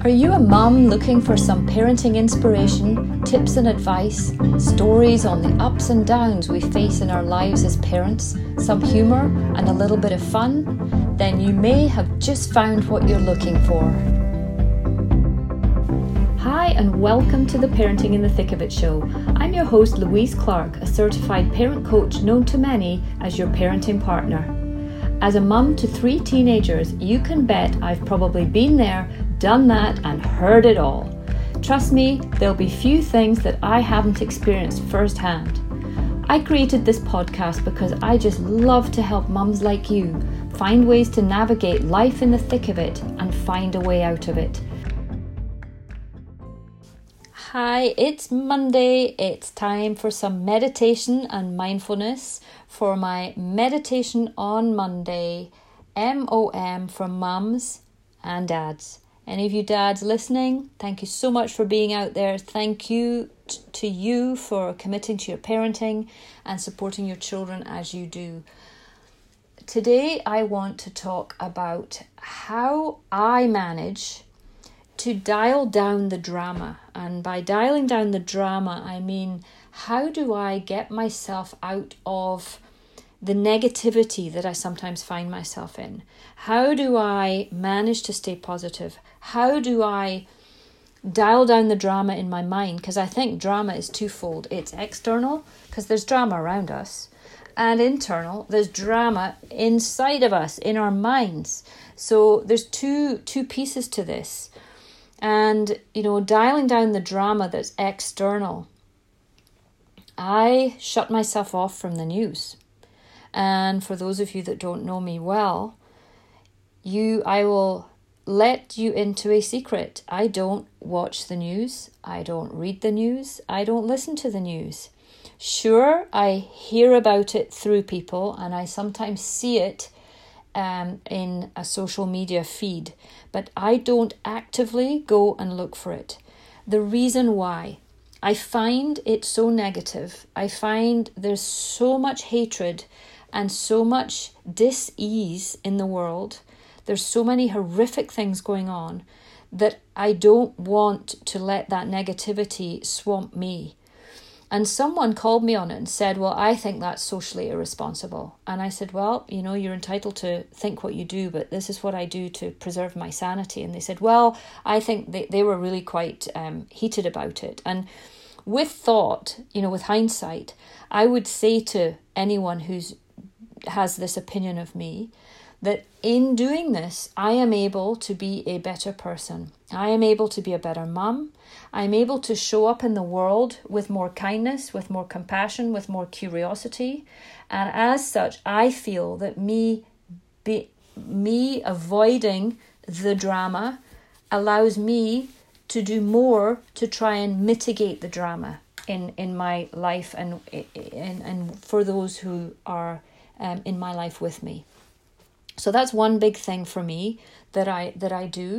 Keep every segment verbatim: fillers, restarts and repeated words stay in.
Are you a mum looking for some parenting inspiration, tips and advice, stories on the ups and downs we face in our lives as parents, some humour and a little bit of fun? Then you may have just found what you're looking for. Hi and welcome to the Parenting in the Thick of It show. I'm your host Louise Clark, a certified parent coach known to many as your parenting partner. As a mum to three teenagers, you can bet I've probably been there, done that and heard it all. Trust me, there'll be few things that I haven't experienced firsthand. I created this podcast because I just love to help mums like you find ways to navigate life in the thick of it and find a way out of it. Hi, it's Monday. It's time for some meditation and mindfulness for my Meditation on Monday, M O M, for mums and dads. Any of you dads listening, thank you so much for being out there. Thank you t- to you for committing to your parenting and supporting your children as you do. Today, I want to talk about how I manage to dial down the drama. And by dialing down the drama, I mean, how do I get myself out of the negativity that I sometimes find myself in? How do I manage to stay positive? How do I dial down the drama in my mind? Because I think drama is twofold. It's external, because there's drama around us, and internal, there's drama inside of us, in our minds. So there's two two pieces to this. And, you know, dialing down the drama that's external, I shut myself off from the news. And for those of you that don't know me well, you, I will let you into a secret. I don't watch the news. I don't read the news. I don't listen to the news. Sure, I hear about it through people and I sometimes see it um, in a social media feed, but I don't actively go and look for it. The reason why, I find it so negative. I find there's so much hatred and so much dis-ease in the world. There's so many horrific things going on that I don't want to let that negativity swamp me. And someone called me on it and said, well, I think that's socially irresponsible. And I said, well, you know, you're entitled to think what you do, but this is what I do to preserve my sanity. And they said, well, I think they, they were really quite um, heated about it. And with thought, you know, with hindsight, I would say to anyone who's has this opinion of me, that in doing this, I am able to be a better person. I am able to be a better mum. I'm able to show up in the world with more kindness, with more compassion, with more curiosity. And as such, I feel that me, be, me avoiding the drama allows me to do more to try and mitigate the drama in, in my life and, and, and for those who are Um, in my life with me. So that's one big thing for me that I that I do.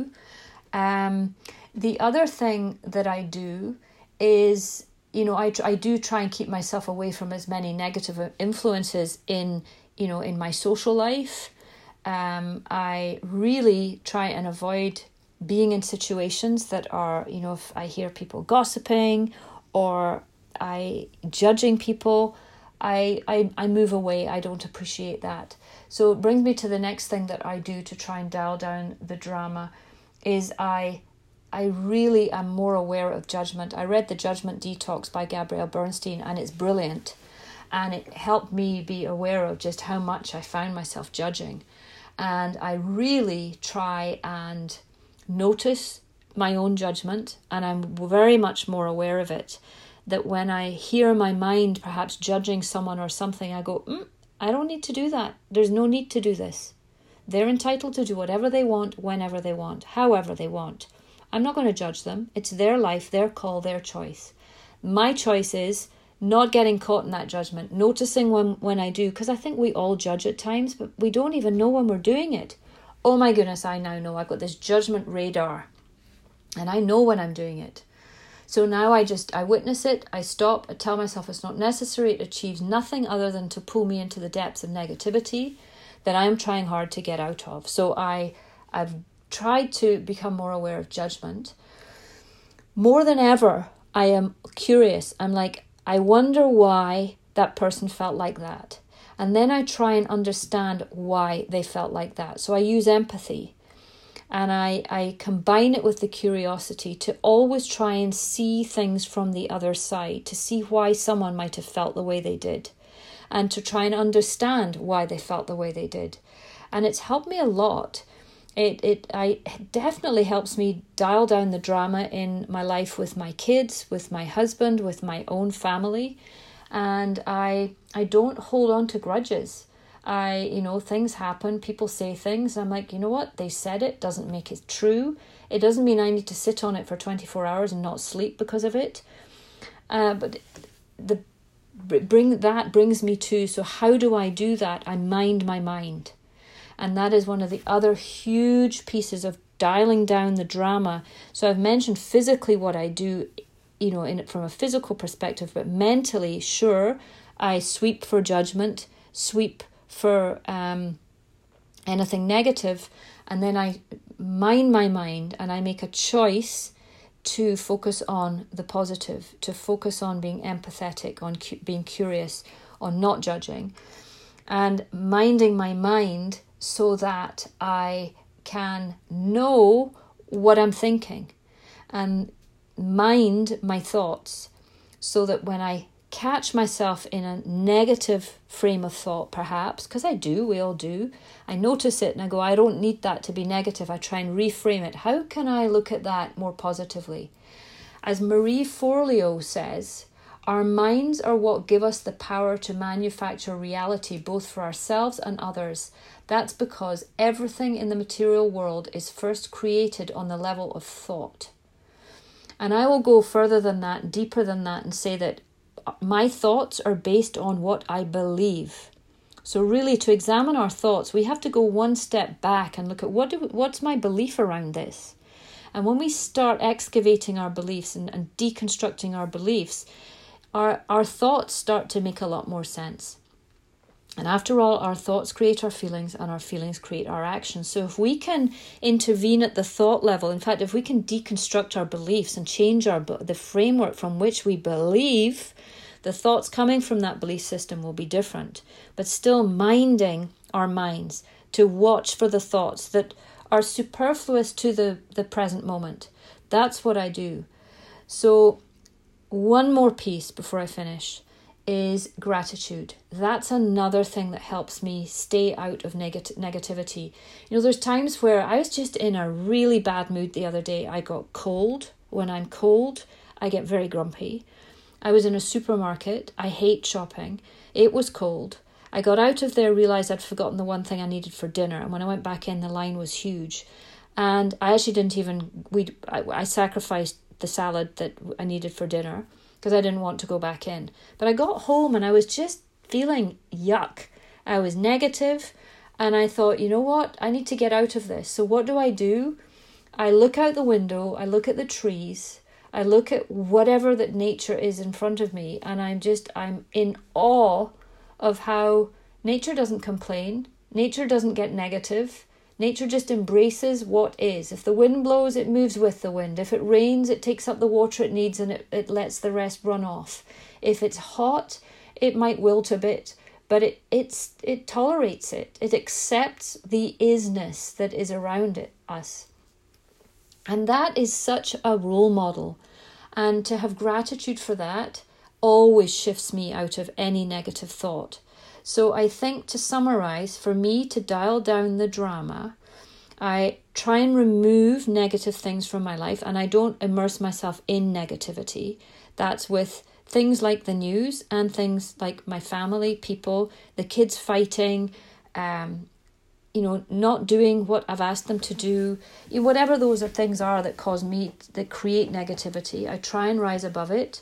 Um, the other thing that I do is, you know, I I do try and keep myself away from as many negative influences in, you know, in my social life. Um, I really try and avoid being in situations that are, you know, if I hear people gossiping or I judging people, I, I, I move away. I don't appreciate that. So it brings me to the next thing that I do to try and dial down the drama is I I really am more aware of judgment. I read The Judgment Detox by Gabrielle Bernstein and it's brilliant. And it helped me be aware of just how much I found myself judging. And I really try and notice my own judgment, and I'm very much more aware of it. That when I hear my mind perhaps judging someone or something, I go, mm, I don't need to do that. There's no need to do this. They're entitled to do whatever they want, whenever they want, however they want. I'm not going to judge them. It's their life, their call, their choice. My choice is not getting caught in that judgment, noticing when, when I do, because I think we all judge at times, but we don't even know when we're doing it. Oh my goodness, I now know. I've got this judgment radar, and I know when I'm doing it. So now I just, I witness it, I stop, I tell myself it's not necessary, it achieves nothing other than to pull me into the depths of negativity that I'm trying hard to get out of. So I, I've tried to become more aware of judgment. More than ever, I am curious. I'm like, I wonder why that person felt like that. And then I try and understand why they felt like that. So I use empathy. And I, I combine it with the curiosity to always try and see things from the other side, to see why someone might have felt the way they did, and to try and understand why they felt the way they did. And it's helped me a lot. It it I it definitely helps me dial down the drama in my life with my kids, with my husband, with my own family. And I I don't hold on to grudges. I, you know, things happen, people say things. I'm like, you know what? They said it, doesn't make it true. It doesn't mean I need to sit on it for twenty-four hours and not sleep because of it. Uh, but the bring that brings me to, so how do I do that? I mind my mind. And that is one of the other huge pieces of dialing down the drama. So I've mentioned physically what I do, you know, in from a physical perspective, but mentally, sure, I sweep for judgment, sweep for um, anything negative, and then I mind my mind and I make a choice to focus on the positive, to focus on being empathetic, on cu- being curious, on not judging, and minding my mind so that I can know what I'm thinking and mind my thoughts, so that when I catch myself in a negative frame of thought, perhaps, because I do, we all do, I notice it and I go, I don't need that to be negative. I try and reframe it. How can I look at that more positively? As Marie Forleo says, our minds are what give us the power to manufacture reality, both for ourselves and others. That's because everything in the material world is first created on the level of thought. And I will go further than that, deeper than that, and say that my thoughts are based on what I believe. So really, to examine our thoughts, we have to go one step back and look at what do, what's my belief around this. And when we start excavating our beliefs and, and deconstructing our beliefs, our, our thoughts start to make a lot more sense. And after all, our thoughts create our feelings and our feelings create our actions. So if we can intervene at the thought level, in fact, if we can deconstruct our beliefs and change our the framework from which we believe, the thoughts coming from that belief system will be different. But still minding our minds to watch for the thoughts that are superfluous to the, the present moment. That's what I do. So one more piece before I finish is gratitude. That's another thing that helps me stay out of negat- negativity. You know, there's times where I was just in a really bad mood the other day. I got cold. When I'm cold, I get very grumpy. I was in a supermarket. I hate shopping. It was cold. I got out of there, realised I'd forgotten the one thing I needed for dinner. And when I went back in, the line was huge. And I actually didn't even, we I, I sacrificed the salad that I needed for dinner because I didn't want to go back in. But I got home and I was just feeling yuck. I was negative and I thought, you know what? I need to get out of this. So what do I do? I look out the window, I look at the trees, I look at whatever that nature is in front of me, and I'm just, I'm in awe of how nature doesn't complain, nature doesn't get negative, nature just embraces what is. If the wind blows, it moves with the wind. If it rains, it takes up the water it needs and it, it lets the rest run off. If it's hot, it might wilt a bit, but it it's it tolerates it. It accepts the isness that is around it, us. And that is such a role model. And to have gratitude for that always shifts me out of any negative thought. So I think, to summarize, for me to dial down the drama, I try and remove negative things from my life, and I don't immerse myself in negativity. That's with things like the news and things like my family, people, the kids fighting, um, you know, not doing what I've asked them to do, you know, whatever those are things are that cause me, that create negativity. I try and rise above it.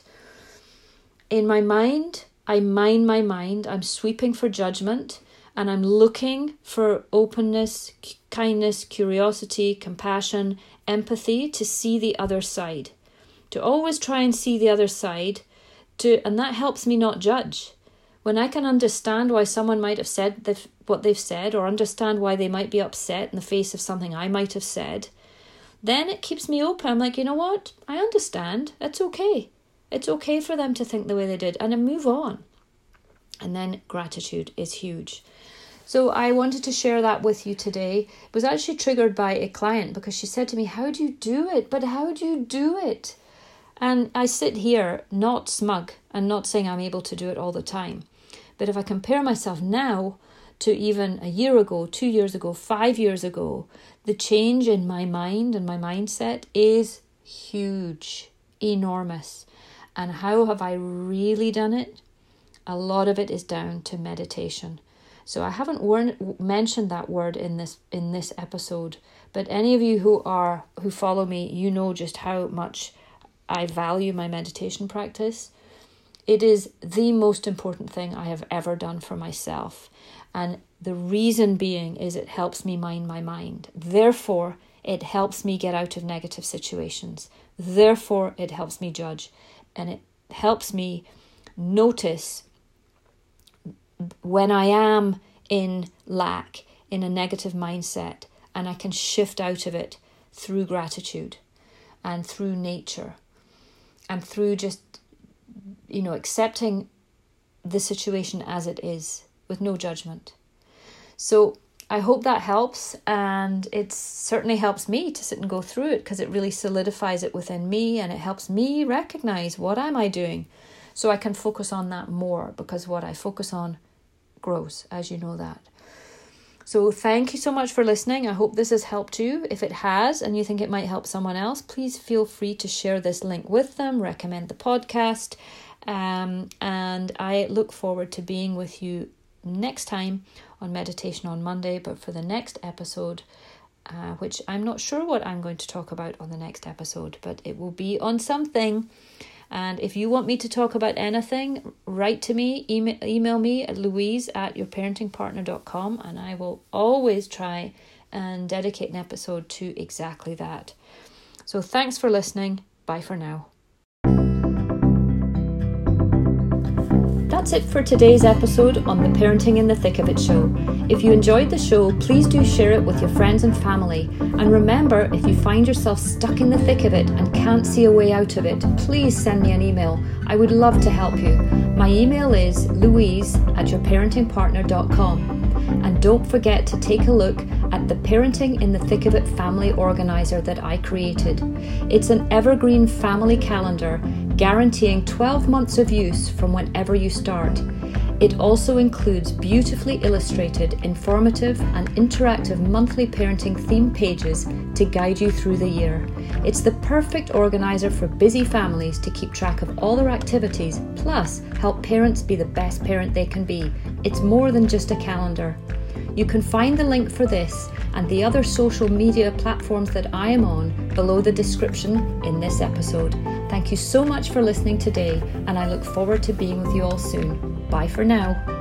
In my mind, I mind my mind. I'm sweeping for judgment, and I'm looking for openness, kindness, curiosity, compassion, empathy, to see the other side, to always try and see the other side, to, and that helps me not judge. when I can understand why someone might have said they've, what they've said, or understand why they might be upset in the face of something I might have said, then it keeps me open. I'm like, you know what? I understand. It's okay. It's okay for them to think the way they did, and then move on. And then gratitude is huge. So I wanted to share that with you today. It was actually triggered by a client because she said to me, how do you do it? But how do you do it? And I sit here not smug and not saying I'm able to do it all the time. But if I compare myself now to even a year ago, two years ago, five years ago, the change in my mind and my mindset is huge, enormous. And how have I really done it? A lot of it is down to meditation. So I haven't wor- mentioned that word in this in this episode, but any of you who are who follow me, you know just how much I value my meditation practice. It is the most important thing I have ever done for myself. And the reason being is it helps me mind my mind. Therefore, it helps me get out of negative situations. Therefore, it helps me judge. And it helps me notice when I am in lack, in a negative mindset, and I can shift out of it through gratitude and through nature and through just, you know, accepting the situation as it is with no judgment. So I hope that helps, and it certainly helps me to sit and go through it because it really solidifies it within me, and it helps me recognize what am I doing so I can focus on that more, because what I focus on grows, as you know that. So thank you so much for listening. I hope this has helped you. If it has and you think it might help someone else, please feel free to share this link with them, recommend the podcast, um, and I look forward to being with you next time on Meditation on Monday. But for the next episode, uh, which I'm not sure what I'm going to talk about on the next episode, but it will be on something. And if you want me to talk about anything, write to me, email, email me at louise at your parenting partner dot com, and I will always try and dedicate an episode to exactly that. So thanks for listening. Bye for now. That's it for today's episode on the Parenting in the Thick of It show. If you enjoyed the show, please do share it with your friends and family. And remember, if you find yourself stuck in the thick of it and can't see a way out of it, please send me an email. I would love to help you. My email is louise at your parenting partner dot com. And don't forget to take a look at the Parenting in the Thick of It family organizer that I created. It's an evergreen family calendar guaranteeing twelve months of use from whenever you start. It also includes beautifully illustrated, informative and interactive monthly parenting theme pages to guide you through the year. It's the perfect organizer for busy families to keep track of all their activities, plus help parents be the best parent they can be. It's more than just a calendar. You can find the link for this and the other social media platforms that I am on below the description in this episode. Thank you so much for listening today, and I look forward to being with you all soon. Bye for now.